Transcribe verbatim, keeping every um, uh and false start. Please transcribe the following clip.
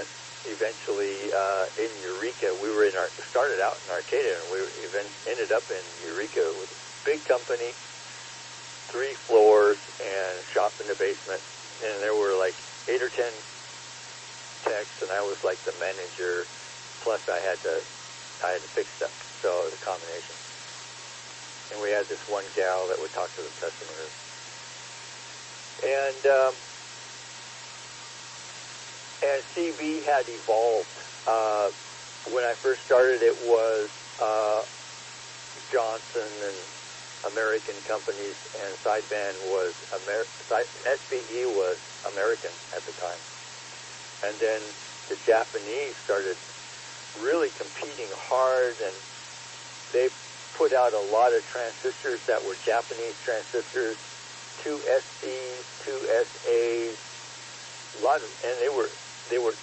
basement. Eventually, uh, in Eureka, we were in our started out in Arcata, and we even ended up in Eureka with a big company, three floors, and shop in the basement. And there were like eight or ten techs, and I was like the manager. Plus, I had to I had to fix stuff, so it was a combination. And we had this one gal that would talk to the customers, and. Um, And C B had evolved. Uh, when I first started, it was uh, Johnson and American companies, and Sideband was Amer- S B E was American at the time. And then the Japanese started really competing hard, and they put out a lot of transistors that were Japanese transistors, two S Ds, two S As, a lot of, and they were. They were